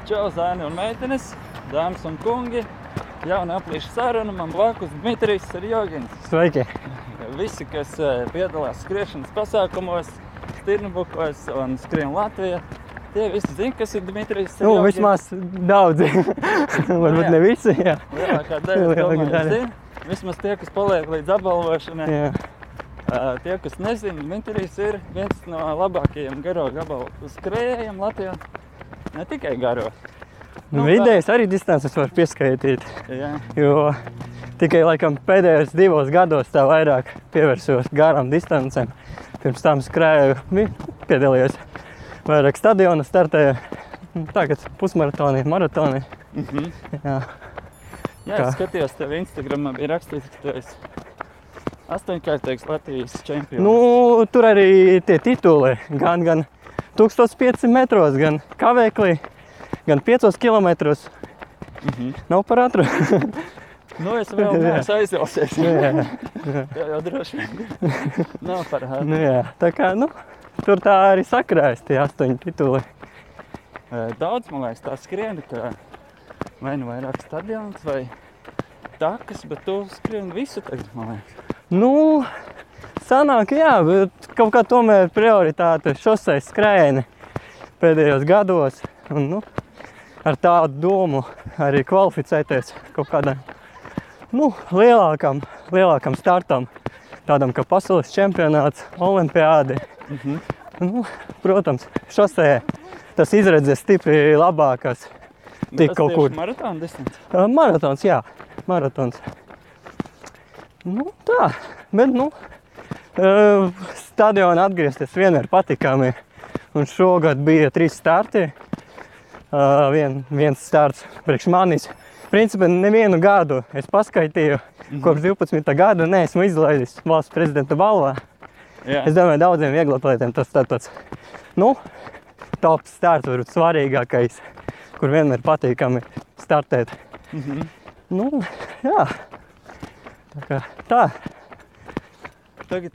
Čau, zēni un meitenes, dāmas un kungi. Jauna aplīša saruna, man blakus Dmitrijs Serjogins. Sveiki! Visi, kas piedalās skriešanas pasākumos, Stirnbukos un Skrien Latvijā, tie visi zina, kas ir Dmitrijs Serjogins. Vismaz daudzi. Varbūt ne visi, jā. Lielākā daļa tomēr zina. Vismaz tie, kas paliek līdz apbalvošanai. Jā. Tie, kas nezina, Dmitrijs ir viens no labākajiem garo gabalu skrējējiem Latvijā. Ne tikai garo. Vidējais arī distances var pieskaitīt, Jā. jo tikai laikam pēdējos 2 gados tā vairāk pievērsos garām distancēm. Pirms tam skrēju, piedalījos vairāk stadiona, startēju, tagad pusmaratoni, maratoni. Jā. Jā, es skatījos tev Instagramā, bija rakstīts, ka tu esi 8-kārtīgs Latvijas čempions. Tur arī tie tituli, gan 1500 metros, gan kavēklī, gan 5 kilometros. Nav par ātru. Es vēl neesmu aizjausies. Jā. Tev jau droši vien nav par ātru. Jā, tā kā, tur tā arī sakrājas tie 8 tituli. Daudz, man liekas, tā skrieni, ka vai nu vairāk stadions vai takas, bet tu skrieni visu tagad, man liekas. Sanāk, jā, bet kaut kā tomēr prioritāte šoseis skrējieni pēdējos gados. Un, ar tādu domu arī kvalificēties kaut kādam lielākam startam, tādam kā pasaules čempionāts, olimpiādi. Protams, šosē tas izredzes stipri labākas. Tik kaut kur. Maratona distance? Maratons, jā. Maratons. Tā, bet stadionā atgriezties vienmēr patikami. Un šogad bija 3 starti. Viens starts priekš manis. Principā nevienu gadu es paskaitīju, kopš 12. gada neesmu izlaidis valsts prezidenta balvā. Jā. Es domāju, daudziem vieglatlētiem tas tāds, top starts varbūt svarīgākais, kur vienmēr patīkami startēt. Jā. Tā kā tā. Tagad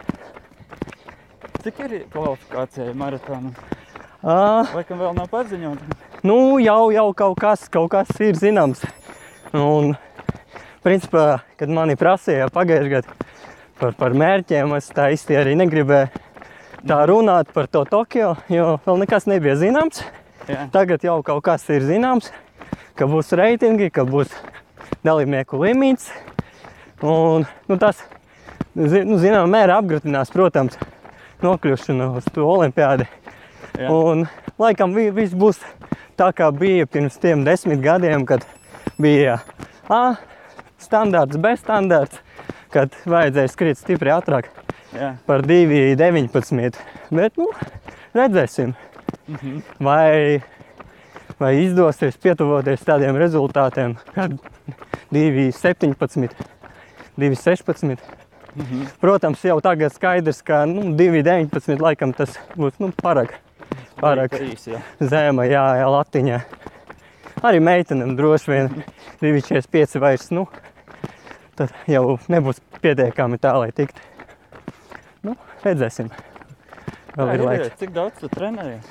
cik ir kvalifikācija maratona? Laikam vēl nav paziņota. Jau kaut kas ir zināms. Un, principā, kad mani prasīja pagājušajā gadu par mērķiem, es tā īsti arī negribēju tā runāt par to Tokio, jo vēl nekas nebija zināms. Jā. Tagad jau kaut kas ir zināms, ka būs reitingi, ka būs dalībnieku limits. Un, tas, zināmā mērā apgrūtinās, protams, nokļūšanu uz to olimpiādi. Jā. Un laikam viss būs tā, kā bija pirms tiem 10 gadiem, kad bija A standarts, B standarts, kad vajadzēja skriet stipri ātrāk par 2.19. Bet, redzēsim, vai izdosies pietuvoties tādiem rezultātiem, kad 2.17, 2.16. Protams, jau tagad skaidrs, ka 2.19 laikam tas būs pārāk zema, jā, latiņā. Arī meitenēm droši vien 2.45 vairs, tad jau nebūs pietiekami tā, lai tikt. Redzēsim. Vēl ir laiks. Cik daudz tu trenējies?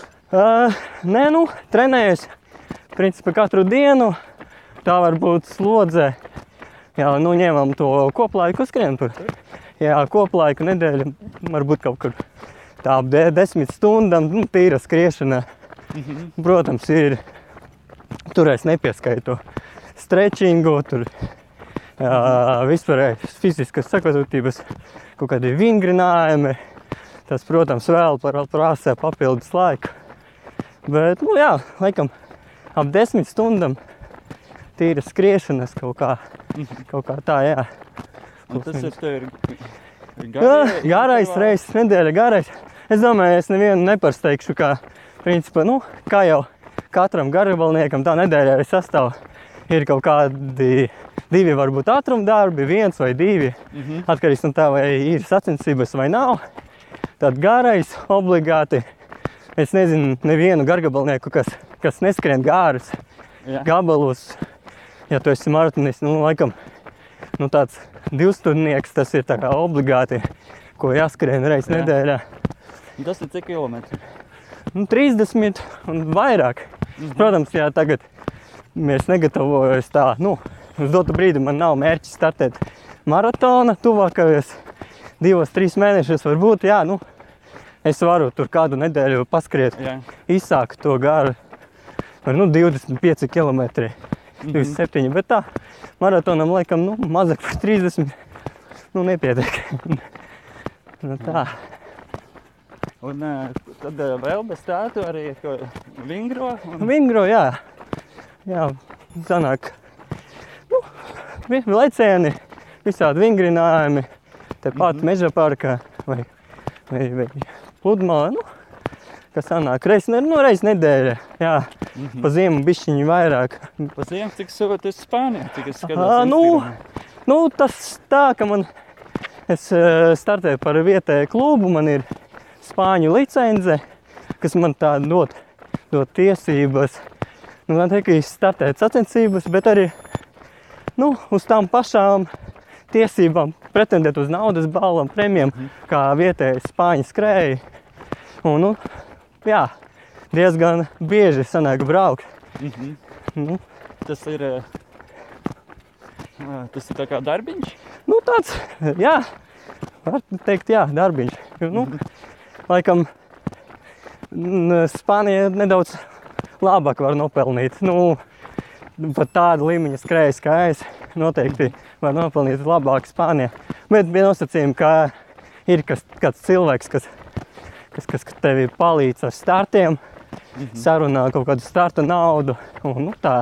Trenējos principā katru dienu. Tā var būt slodze. Jā, ņemam to koplaiku skrien tur. Jā, koplaiku nedēļu varbūt kaut kur tā ap 10 stundām, tīra skriešana. Protams, tur es nepieskaitu strečingu, tur vispārējais fiziskas sagatavotības, kaut kādi vingrinājumi. Tas, protams, vēl prasa papildus laiku. Bet, laikam ap 10 stundām tīra skriešanas kaut kā tā, jā. Un tas ir tev garais reizes nedēļa, garais. Es domāju, es nevienu neparsteigšu, kā principā, kā jau katram garabalniekam tā nedēļa arī sastāv. Ir kaut kādi 2 varbūt ātrumdarbi, 1 vai 2. Atkarīgs no tā, vai ir sacensības vai nav. Tad garais obligāti. Es nezinu nevienu gargabalnieku, kas neskrien gārus gabalus. Ja tu esi maratonists, laikam, tāds 2-stundnieks, tas ir tā kā obligāti, ko jāskrien reiz nedēļā. Tas ir cik kilometri? 30 un vairāk. Protams, jā, tagad es negatavojos tā, uz dotu brīdi man nav mērķis startēt maratona tuvākajos 2-3 mēnešus varbūt, jā, es varu tur kādu nedēļu paskriet, izsākt to garu, 25 kilometri, 27, bet tā, maratonam laikam, mazāk par 30, nepietiek. Tā. Un tad vēl bez tā tu arī vingro? Vingro, jā. Jā, sanāk, lecieni, visādi vingrinājumi, tepat Meža parkā vai pludmalē, kas sanāk, reiz nedēļa, jā, pa ziemu bišķiņu vairāk. Pa ziemu cik sūti uz Spāniju, cik es skatos Instagramā? Tas tā, ka es startēju par vietēju klubu, man ir Spāņu licence, kas man tā dod tiesības, man tikai startēt sacensības, bet arī, uz tām pašām tiesībām pretendēt uz naudas balvam, premijām, kā vietēji Spāņi skrēja. Un, jā, diezgan bieži sanāk braukt. Tas ir tā kā darbiņš? Tāds, jā, var teikt, jā, darbiņš. Laikam, Spānija nedaudz labāk var nopelnīt. Pat tādu līmeņa skrējas kā es, noteikti var nopelnīt labāk Spānijā. Bet bija nosacījumi, ka ir kāds cilvēks, kas tevi palīdz ar startiem, sarunā kaut kādu starta naudu un tā.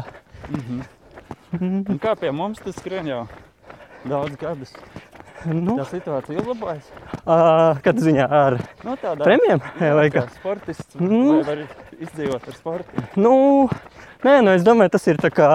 Un kā pie mums tas skrien jau daudz gadus? Tā situācija uzlabojas? Kad ziņā ar premijām? Vai kā sportists vai var izdzīvot ar sportu? Nē, es domāju, tas ir tā kā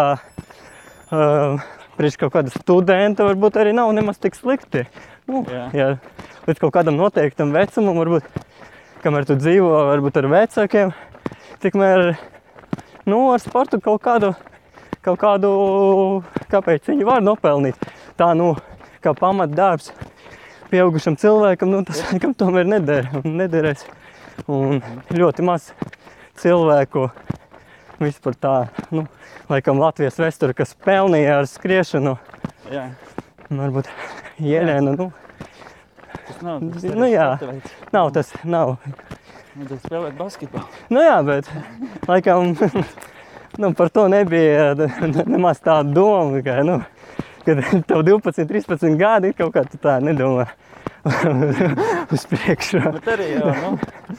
priekš kaut kāda studenta varbūt arī nav nemaz tik slikti. Ja līdz kaut kādam noteiktam vecumam, varbūt, kamēr tu dzīvo, varbūt ar vecākiem, tikmēr, ar sportu kaut kādu kāpēc viņi var nopelnīt. Tā, kā pamatdarbs pieaugušam cilvēkam, tas laikam tomēr nederēs. Un ļoti maz cilvēku vispār tā, laikam Latvijas vēsture, kas pelnīja ar skriešanu. Jā. Varbūt Jelēna, Tas nav tas jā, nav tas, nav. Tas spēlēt basketbolu. Jā, bet laikam, par to nebija nemaz tāda doma, ka, kad tev 12, 13 gadi, kaut kā tu tā nedomā uz priekšu. Bet arī jau,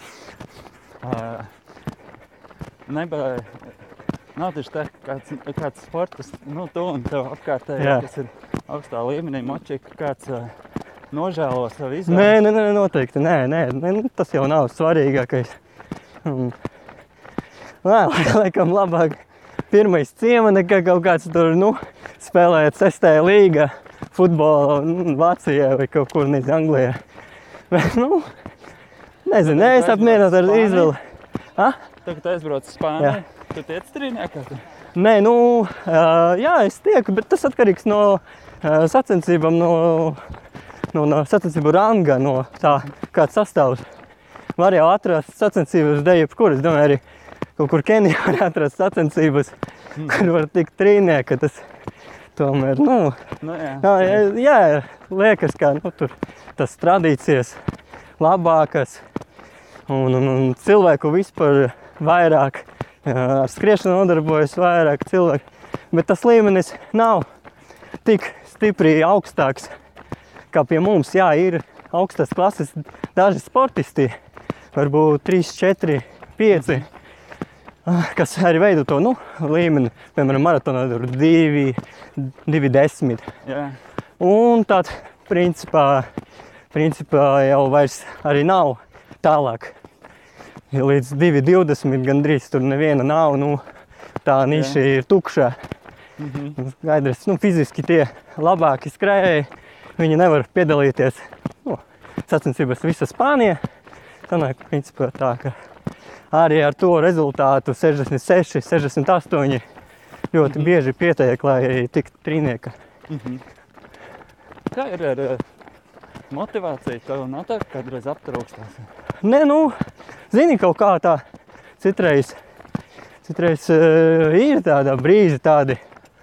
nav tieši tā, kāds sports, tu un tev apkārtēji, kas ir augstā līmenī, močīgi, kāds nožēlo savu izvēli. Nē, noteikti, nē, tas jau nav svarīgākais. Laikam labāk pirmais ciema nekā kaut kāds tur, spēlēt 6. līga futbolu Vācijā vai kaut kur Anglijā. Bet, nezinu, es apmierināt ar izvēli. Tagad aizbrauc uz Spāniju, tu tiec trīniekā? Nē, jā, es tieku, bet tas atkarīgs no sacensībām, no sacensību ranga, no tā, kāds sastāvs. Var jau atrast sacensības deju, kur, es domāju, arī kaut kur Kenijā var atrast sacensības, kur var tikt trīnieka, tas tomēr, jā, liekas, kā, tur tas tradīcijas labākas un cilvēku vispār vairāk, ar skriešanu nodarbojas vairāk cilvēku, bet tas līmenis nav tik stipri augstāks, kā pie mums, jā, ir augstas klases daži sportisti, varbūt 3, 4, 5, kas arī veido to, līmeni, piemēram, maratonā 2:10. Jā. Un tad, principā jau vairs arī nav tālāk. Līdz 2:20 gandrīz tur neviena nav, tā niša ir tukšā. Skaidrs, fiziski tie labāki skrējēji, viņi nevar piedalīties sacensības visa Spānija. Sanāk, principā tā, ka arī ar to rezultātu 66, 68 ļoti bieži pietiek, lai tiktu trīnieka. Kā ir ar motivāciju? Tev nav tā, ka kādreiz aptrūkstās? Nē, zini, kaut kā tā citreiz citreiz ir tāda brīži tādi.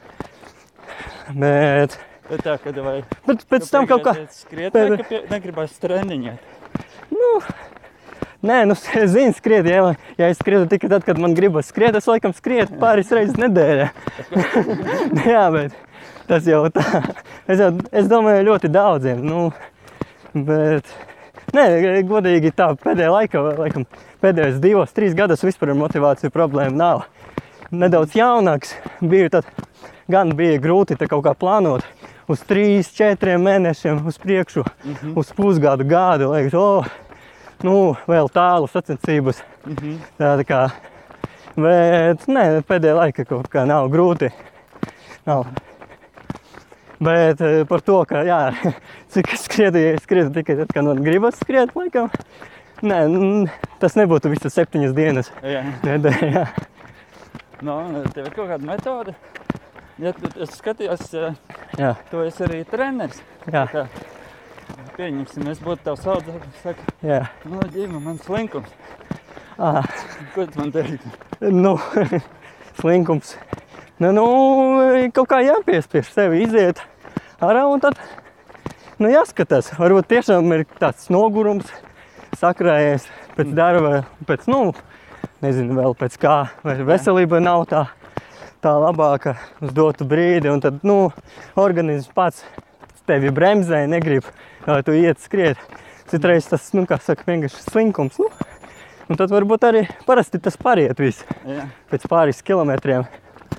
Bet tā, kad vai... Bet pēc tam kaut kā... Skriet, vai ka negribas treniņēt? Nu, nē, nu, es zinu skriet, ja es skrietu tikai tad, kad man gribas skriet, es laikam skrietu pāris reizes nedēļā. Jā, bet tas jau tā. Es domāju ļoti daudziem, nu, bet... Nē, godīgi tā pēdējā laikam, pēdējos 2-3 gadus vispār ar motivāciju problēma nav. Nedaudz jaunāks biju, tad gan bija grūti tā kaut kā plānot uz 3-4 mēnešiem uz priekšu, uz pusgadu, gadu, liekas, nu, vēl tālu sacensības. Tā kā, bet, nē, pēdējā laika kaut kā nav grūti. Nav. Bet par to, ka, jā, cik es skrietu tikai tad, kad man gribas skriet, laikam, nē, tas nebūtu visas 7 dienas. Jā. Nedēļā. No, tev ir kaut kāda metode? Ja es skatījos, Jā. tu esi arī treneris. Jā. Tā kā, pieņemsim, es būtu tavs audzēklis, saka, Jā. nu, ģima, man slinkums. Ah, Ko tu man teiktu? nu, slinkums. Nu, kaut kā jāpiespiež sevi iziet ārā un tad, nu, jāskatās. Varbūt tiešām ir tāds nogurums sakrājies pēc darba, pēc, nu, nezinu vēl pēc kā, vai veselība nav tā labāka uz dotu brīdi, un tad, nu, organisms pats tevi bremzē, negrib, lai tu iet skriet. Citreiz tas, nu, kā saka, vienkārši slinkums, nu, un tad varbūt arī parasti tas pariet viss pēc pāris kilometriem.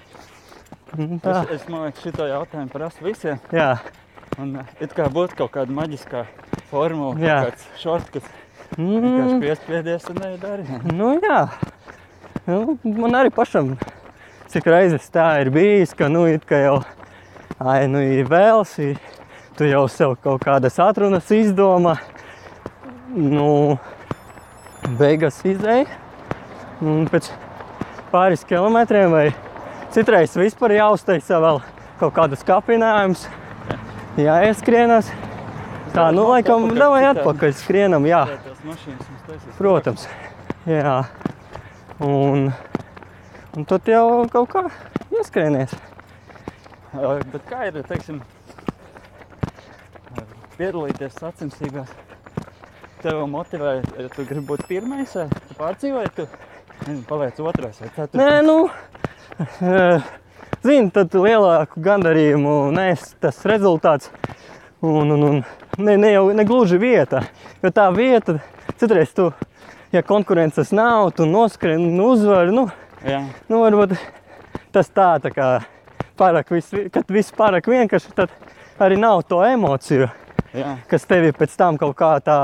Es man liekas, šito jautājumu prasu visiem. Jā. Un it kā būtu kaut kāda maģiskā formula, Jā. kaut kāds shortcuts. Vienkārši piespiedies un dari. Nu jā. Nu, man arī pašam cik reizes tā ir bijis, ka nu it kā jau nu ir vēls, tu jau sev kaut kādas atrunas izdomā. Nu, beigas izēja. Un pēc pāris kilometriem vai citreiz vispār jāuztaisa vēl kaut kādus kapinājumus, jāieskrienās. Tā, nu, laikam, davai atpakaļ skrienam, jā. Tās mašīnas mums taisīs. Protams, jā. Un tad jau kaut kā ieskrienies. Bet kā ir, teiksim, piedalīties sacensībās? Tev motivē, ja tu gribi būt pirmais, vai tu pārdzīvoji, tu paliec otrais vai ceturtais? Nē, nu, zini, tad lielāku gandarījumu nes tas rezultāts un ne gluži vieta, jo tā vieta, citreiz tu, ja konkurences nav, tu noskrien un uzvari, nu, varbūt tas tā kā pārāk kad viss pārāk vienkārši, tad arī nav to emociju, kas tevi pēc tam kaut kā tā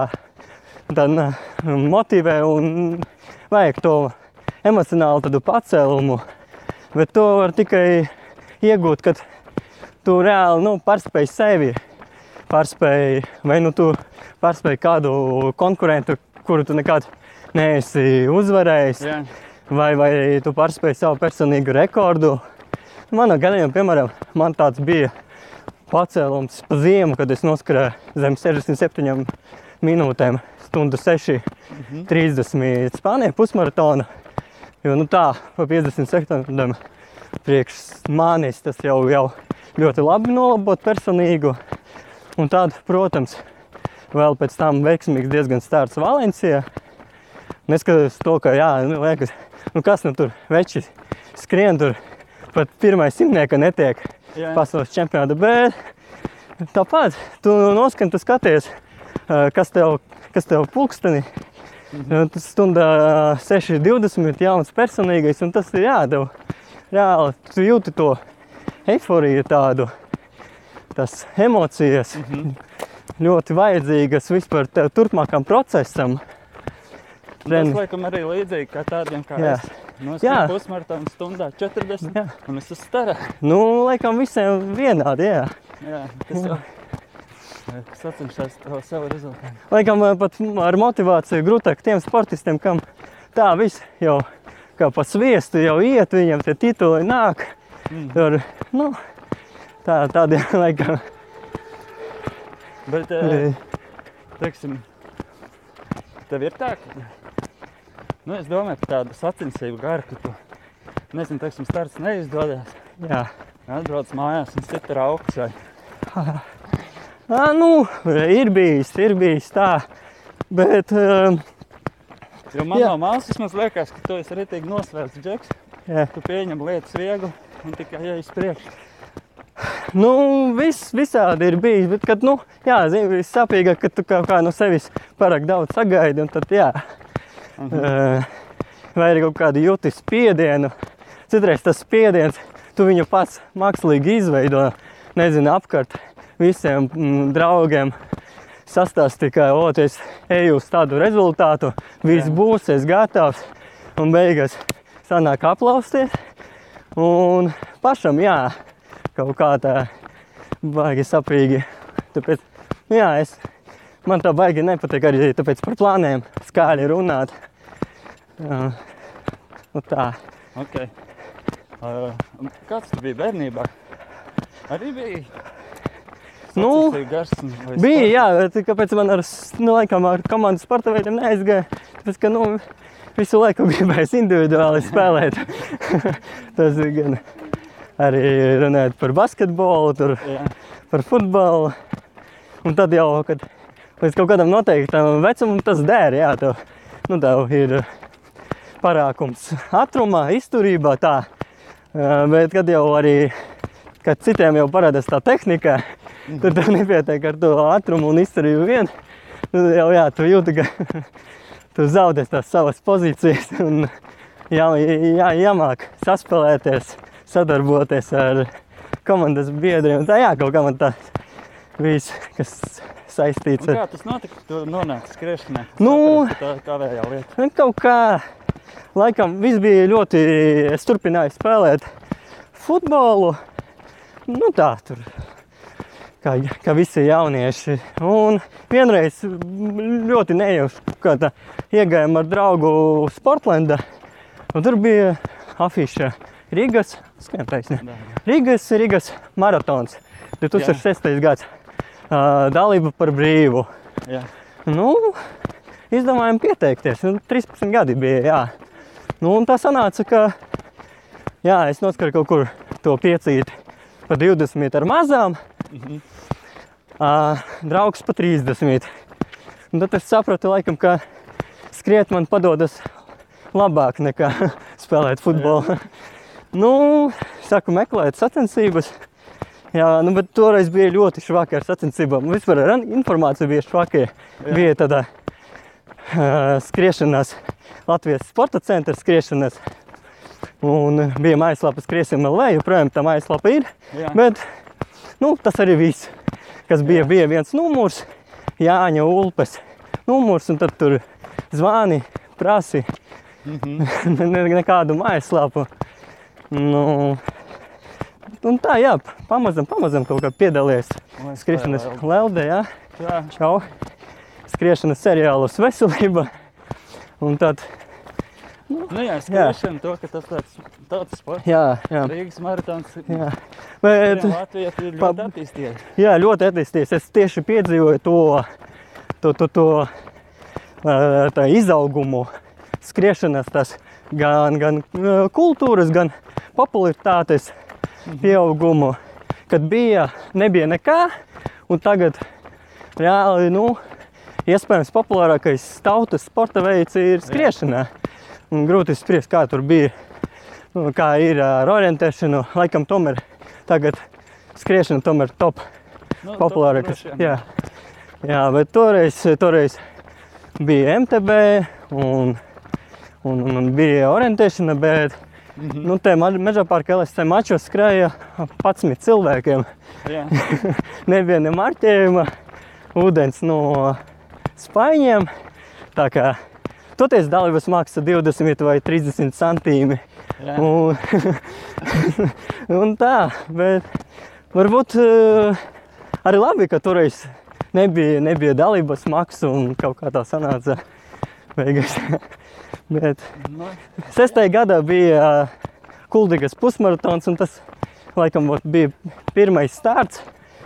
motivē un vajag to emocionālu tādu pacēlumu. Bet to var tikai iegūt, kad tu reāli, pārspēj sevi, vai tu pārspēj kādu konkurentu, kuru tu nekad neesi uzvarējis, vai tu pārspēj savu personīgu rekordu. Manā gadījumā, piemēram, man tāds bija pacēlums pa ziemu, kad es noskrēju zem 67 minūtēm, stundu 6:30 Spānijā pusmaratona. Jo, tā, pa 50 sekundēm priekš manis tas jau ļoti labi nolabot personīgu. Un tad, protams, vēl pēc tam veiksmīgs diezgan starts Valencijā. Neskatoties to, ka, liekas, kas tur veči skrien tur, pat pirmais simtnieka netiek pasaules čempionāta, bet tāpat tu noskan, tu skaties, kas tev pulksteni. Tas stundā 6:20 jauns personīgais, un tas ir tev reāli, tu jūti to eiforiju tādu, tas emocijas ļoti vajadzīgas vispār tev turpmākam procesam. Tas laikam arī līdzīgi kā tādiem kā es. Noskrēju pusmaratonu stundā 40, un es esmu starā. Nu, laikam visiem vienādi, Jā, tas jau. Sacenšās savu rezultātu. Laikam pat ar motivāciju grūtāk tiem sportistiem, kam tā viss jau kā pa sviestu jau iet, viņam tie tituli nāk. Tur, tādiem laikam. Bet, teiksim, tev ir tā, ka, es domāju par tādu sacensību garu, ka tu nezinu, teiksim, starts neizdodas. Jā. Atbrauc mājās un sit ar augs vai... Ir bijis tā, bet... Jo man no malas vismaz liekas, ka tu esi ritīgi nosvērts džeks. Jā. Tu pieņem lietas viegli un tikai ej priekš. Visādi ir bijis, bet, kad, sāpīgāk, ka tu kaut kā no sevis pārāk daudz sagaidi, un tad, vai arī kaut kādu jūti spiedienu. Citreiz tas spiediens, tu viņu pats mākslīgi izveido, apkārt visiem draugiem. Sastāst tikai, es eju uz tādu rezultātu, viss būs, es gatavs, un beigās sanāk aplausties. Un pašam, kaut kā tā baigi sapīgi. Tāpēc, man tā baigi nepatīk arī tāpēc par plāniem skaļi runāt. Tā. Ok. Kāds tu biji bērnībā? Arī bija? Gars bija, bet kāpēc man laikam ar komandas sporta veidiem neaizgāja? Tāpēc, ka, visu laiku gribējis individuāli spēlēt. Tas ir gan arī runājot par basketbolu, par futbolu. Un tad jau, kad līdz kaut kādam noteiktam vecumam tas der, tev ir parākums ātrumā, izturībā tā. Bet kad jau arī, kad citiem jau parādās tā tehnika, tad tev nepietiek ar to ātrumu un izturību vien. Jau tu jūti, ka tu zaudēs tās savas pozīcijas un jāmāk saspēlēties, sadarboties ar komandas biedriem. Tā kaut kā man tā viss, kas saistīts ar... Kā tas notika, ka tu nonāci skriešanā? Tā kavējā lieta. Kaut kā, laikam, viss bija ļoti... Es turpināju spēlēt futbolu. Tur... Kā visi jaunieši. Un vienreiz ļoti nejauši, kā tā iegājām ar draugu Sportlanda. Un tur bija afiša Rīgas maratons. 2006. gads. Dalība par brīvu. Jā. Izdomājām pieteikties. 13 gadi bija, un tā sanāca, ka es noskaru kaut kur to piecīti pa 20 ar mazām. Draugs pa 30. Un tad es sapratu, laikam, ka skriet man padodas labāk nekā spēlēt futbolu. Saku meklēt sacensības. Bet toreiz bija ļoti švaki ar sacensībām. Vispār ar informāciju bija švaki. Bija tādā skriešanās, Latvijas sporta centra skriešanas. Un bija mājaslapa Skriesim LV, joprojām tā mājaslapa ir. Jā. Bet tas arī viss, kas bija viens numurs, Jāņa Ulpes numurs, un tad tur zvani, prasi, nekādu mājaslapu. Un tā, pamazam kaut kā piedalies skriešanas leldē, Čau. Skriešanas seriālos Veselība. Un tad... skriešana to, ka tas tāds sports. Jā. Rīgas maratons. Jā. Bet Latvijā ir ļoti attīstījies. Jā, ļoti attīstījies. Es tieši piedzīvoju tā izaugumu skriešanas, tas gan kultūras, gan popularitātes pieaugumu, kad nebija nekā, un tagad reāli, iespējams populārākais tautas sporta veids ir skriešana. Un grūti spriest, kā tur bija, kā ir ar orientēšanu. Laikam tomēr tagad skriešana tomēr top populārākas. Jā, bet toreiz bija MTB un bija orientēšana, bet te Meža parka LSC mačos skrēja 11 cilvēkiem. Jā. Nebija ne marķējuma, ūdens no spaiņiem. Tā kā toties dalības maksa 20 vai 30 centīmi. Un tā, bet varbūt arī labi, ka toreiz nebija dalības maksa un kaut kā tā sanāca beigās. Bet 6. gadā bija Kuldīgas pusmaratons, un tas laikam bija pirmais starts,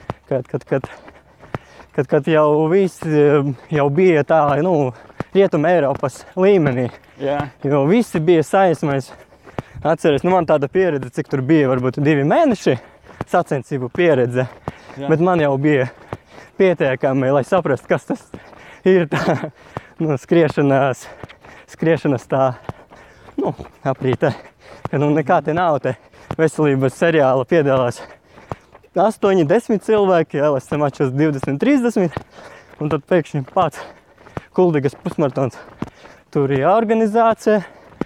kad jau viss jau bija tā, Rietuma Eiropas līmenī. Jā. Jo visi bija sajūsmais Atceries, nu man tāda pieredze, cik tur bija, varbūt 2 mēneši sacensību pieredze, Jā. bet man jau bija pietiekami, lai saprastu, kas tas ir tā, nu, skriešanas tā, nu, aprīte, ka nu nekā te nav te veselības seriāla piedalās 8-10 cilvēki, LSM mačos 20-30, un tad pēkšņi pats Kuldigas pusmaratons. Tur ir organizācija,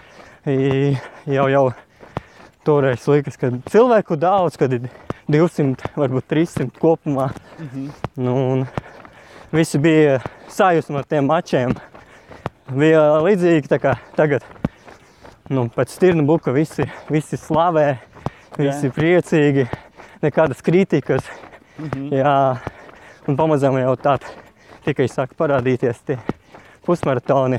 jau toreiz likas, ka cilvēku daudz, kad ir 200, varbūt 300 kopumā. Nu, un visi bija sajūsmi ar tiem mačiem. Bija līdzīgi tā kā tagad, nu, pēc Stirnbuka visi slavē, visi priecīgi, nekādas kritikas. Jā, un pamazām jau tād tikai sāk parādīties tie pusmaratoni.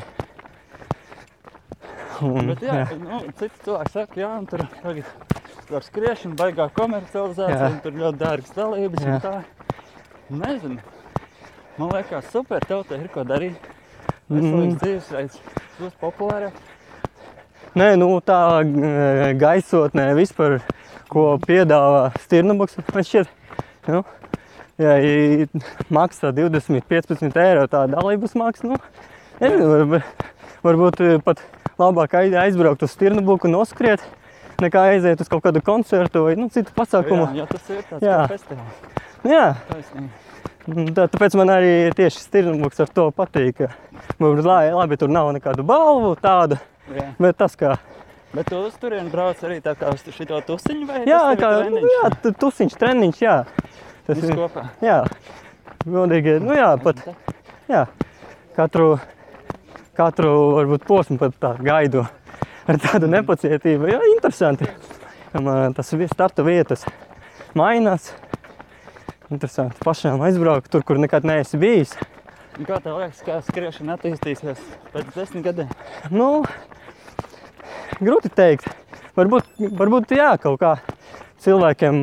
Bet jā, nu, citi cilvēki saka, jā, un tur tagad ar skriešanu baigā komercializācija, un tur ļoti dārgas dalības un tā. Nezinu. Man liekas super, tev te ir ko darīt. Veselīgs dzīvesveids būs populārāk. Nē, nu tā gaisotnē vispār, ko piedāvā Stirnabuks, man šķiet, nu, ja maksā 20-15 eiro tā dalības maksa, nu, nezinu, varbūt pat labāk aizbraukt uz Stirnabuku un noskriet, nekā aiziet uz kaut kādu koncertu vai, nu, citu pasākumu. Jā, tas ir tāds kā festivāls. Jā. Taisnīgi. Tāpēc man arī tieši Stirnabuks ar to patīk, ka labi, tur nav nekādu balvu tādu, bet tas kā... Bet tu uz turieni brauc arī tā kā uz šito tusiņu vai jā, tas tev ir treniņš? Jā, tusiņš, treniņš, jā. Tas viss kopā? Jā, godīgi, nu jā, pat, jā, katru varbūt posmu pat tā gaidu ar tādu nepacietību. Jā, interesanti. Tas starta vietas mainās. Interesanti pašām aizbraukt tur, kur nekad neesi bijis. Un kā tev liekas, kā skriešana attīstīsies pēc 10 gadiem? Nu, grūti teikt. Varbūt jā, kaut kā cilvēkiem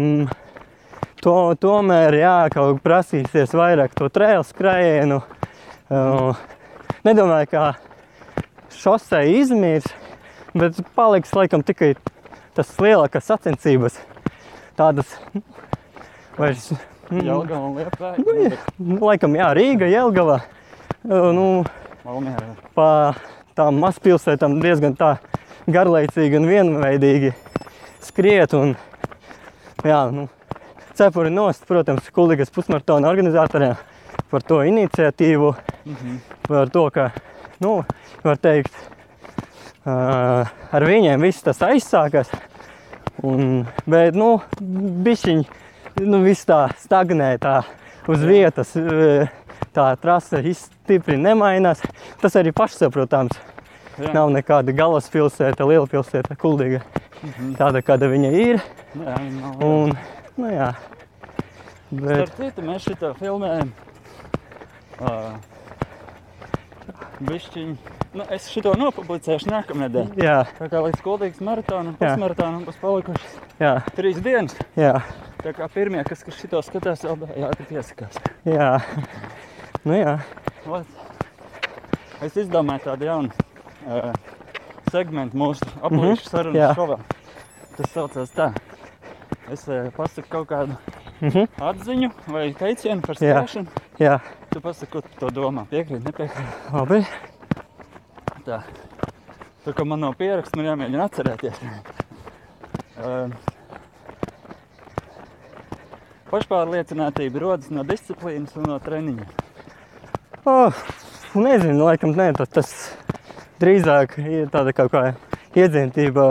tomēr jā, kaut prasīsies vairāk to trail skrējienu. Nedomāju, ka šosei izmirs, bet paliks laikam tikai tas lielākās sacensības. Tādas vairs... Jelgava un Liepāja? Laikam jā, Rīga, Jelgava. Nu, Valmiera. Pa tām mazpilsētām diezgan tā garlaicīgi un vienveidīgi skriet un jā, nu, cepuri nost, protams, Kuldigas pusmaratona organizatoriem par to iniciatīvu, par to, ka, nu, var teikt, ar viņiem viss tas aizsākas, bet, nu, bišķiņ, nu, viss tā stagnē tā uz vietas, tā trase stipri nemainās, tas arī pašsaprotams. Jā. Nav nekāda galvaspilsēta, lielpilsēta, Kuldiga, tāda, kāda viņa ir. Jā, viņa nav. Un, nu jā. Bet... Starp citu, mēs šito filmējam. Bišķiņ. Nu, es šito nopublicēšu nākamnedēļ. Jā. Tā kā līdz Kuldigas maratonam, pusmaratonam būs palikušas 3 dienas. Jā. Tā kā pirmie, kas šito skatās, vēl jāti piesakās. Jā. Nu jā. Es izdomāju tādu jaunu segmentu mūsu aplīšu sarunas šovā. Tas saucās tā. Es pasaku kaut kādu atziņu vai teicienu par skriešanu. Jā. Tu pasaki, ko tu to domā. Piekrīt, nepiekrīt. Labi. Tā. Tā kā man nav pieraksts, man jāmēģina atcerēties. Pašpārliecinātība rodas no disciplīnas un no treniņa. Nezinu, laikam, ne, tas drīzāk ir tāda kaut kā iedzīntība,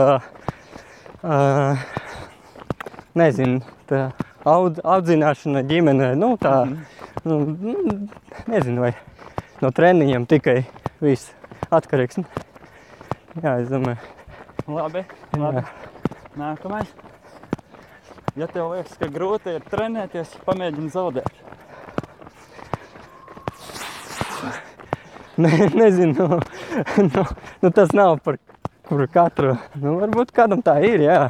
nezinu, tā audzināšana ģimenē, nu tā, nezinu, vai no treniņiem tikai viss atkarīgs. Jā, es domāju. Labi. Nākamais. Ja tev liekas, ka grūti ir trenēties, pamēģini zaudēt. Nezinu, nu tas nav par kuru katru, nu varbūt kādam tā ir, jā.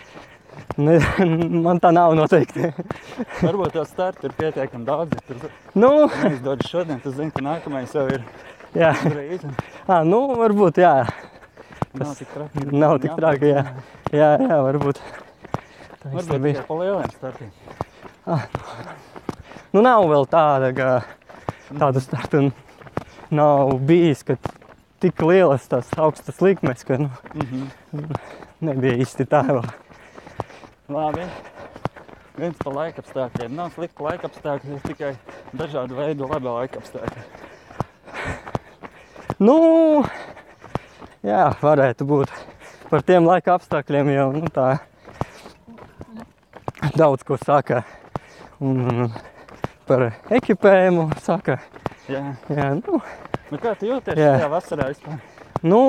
Man tā nav noteikti. Varbūt tev starti ir pietiekami daudz, ja tur neizdodas šodien, tu zini, ka nākamais jau ir drīz. Nu varbūt, jā. Nav tik traki. Nav tik traki, jā. Jā, varbūt. Varbūt tikai pa lieliem startiem. Nu, nav vēl tādu startu nav bijis, ka tik lielas tās augstas likmes, ka nebija īsti tā vēl. Labi. Viens pa laikapstākļiem. Nav slikti laikapstākļi, ir tikai dažādu veidu labi laikapstākļi. Nu, jā, varētu būt. Par tiem laika apstākļiem jau tā daudz ko saka. Un par ekipējumu saka. Jā. Nu kā tu jūties šajā vasarā vispār? Nu,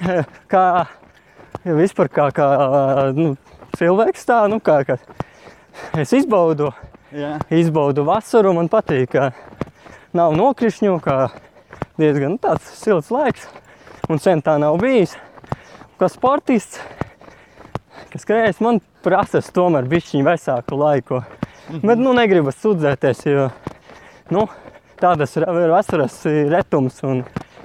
vispār kā cilvēks tā, kā es izbaudu vasaru, man patīk, ka nav nokrišņu, ka diezgan tāds silts laiks, un sen tā nav bijis. Kā sportists, kas skrējas, man prasas tomēr bišķiņ vesāku laiku. Bet, negribas sudzēties, jo, tādas vasaras retums un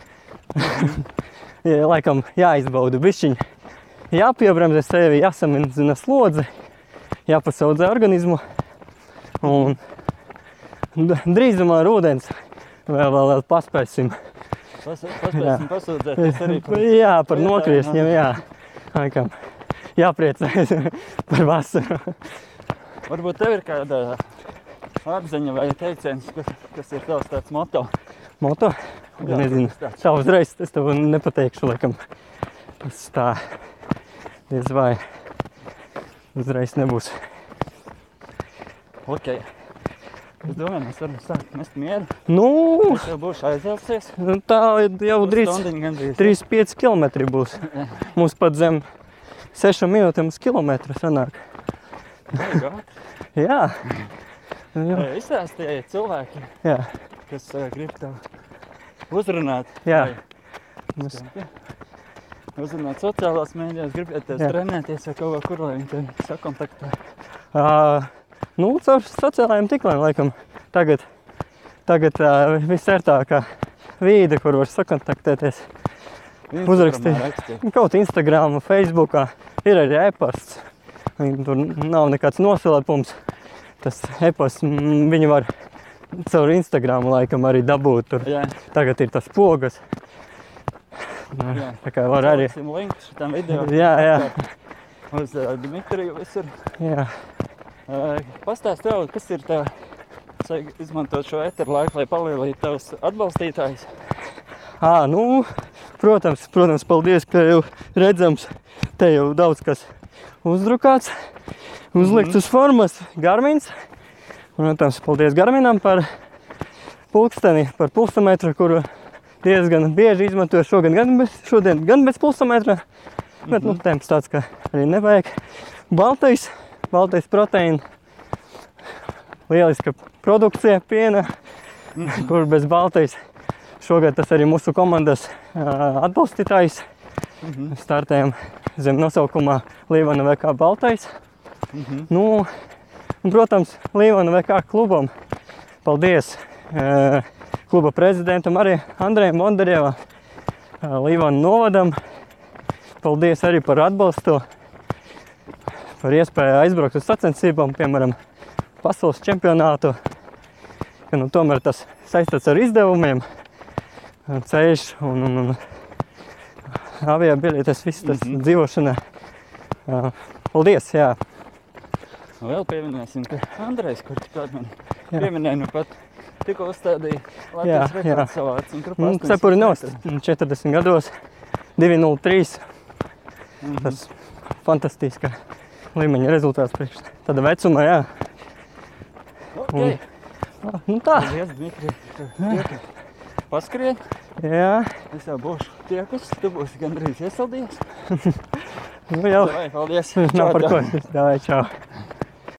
laikam jāizbauda bišķiņ. Jāpiebremzē sevi, jāsamazina slodzi, jāpasaudzē organismu un drīzumā rudens vēl paspēsim. Paspēsim pasūdzēties arī par nokriesņiem, jā. Laikam jāpriecājas par vasaru. Varbūt tev ir kāda apziņa vai teiciens, kas ir tavs tāds moto? Moto? Nezinu. Tā uzreiz es tev nepateikšu, laikam. Tas tā diez vai uzreiz nebūs. Ok. Es domāju, mēs varam sākt mest mieru. Es jau būšu aizelsies. Tā jau drīz 3-5 kilometri būs. Mums pat zem 6 minūtēm uz kilometru sanāk. Jā. Izstāstīja cilvēki, kas grib tev uzrunāt. Jā. Uzrunāt sociālās mēdījos, gribēties trenēties vai kaut kur, lai viņi tevi sakontaktē. Caur sociālajiem tīkliem, laikam, tagad visērtākā vīde, kur var sakontaktēties. Uzrakstīt kaut Instagram, Facebookā, ir arī e-pasts. Tur nav nekāds noslēpums. Tas e-pasts viņi var caur Instagram laikam arī dabūt. Tur. Tagad ir tas pogas. Tā kā var arī. Links šitam video. Jā. Uz Dimitriju visur. Jā. Pastāst tev, kas ir tev izmantot šo eteru laiku, lai palielītu tavus atbalstītājus? Protams, paldies, ka jau redzams, te jau daudz kas uzdrukāts, uzlikts uz formas, Garmins. Protams, paldies Garminam par pulksteni, par pulsometru, kuru diezgan bieži izmantoju šodien gan bez pulsometra, bet temps tāds, ka arī nevajag. Baltais proteīna, lieliska produkcija piena, kur bez baltais. Šogad tas arī mūsu komandas atbalstītājs. Startējam zem nosaukumā Līvana VK Baltais. Protams, Līvana VK klubam paldies kluba prezidentam arī Andrejam Bondarjevam, Līvana novadam. Paldies arī par atbalstu, par iespēju aizbraukt uz sacensībām, piemēram, pasaules čempionātu. Tomēr tas saistīts ar izdevumiem, ceļš un aviobiļetes, viss tas dzīvošana. Paldies, jā. Vēl pieminēsim, ka Andrejs, kur tikāt man pieminēja, pat tikko uzstādīja Latvijas rekordu savā grupā. Cepurinos 40 gados, 2.03. Tas fantastiska līmeņa rezultāts priekš tāda vecuma, jā. Ok. Tā. Paldies, Dmitri. Paskrien. Jā. Es jau būšu tiekus, tu būsi gandrīz iesaldījies. Jau. Davai, paldies. Nav par ko. Davai, čau.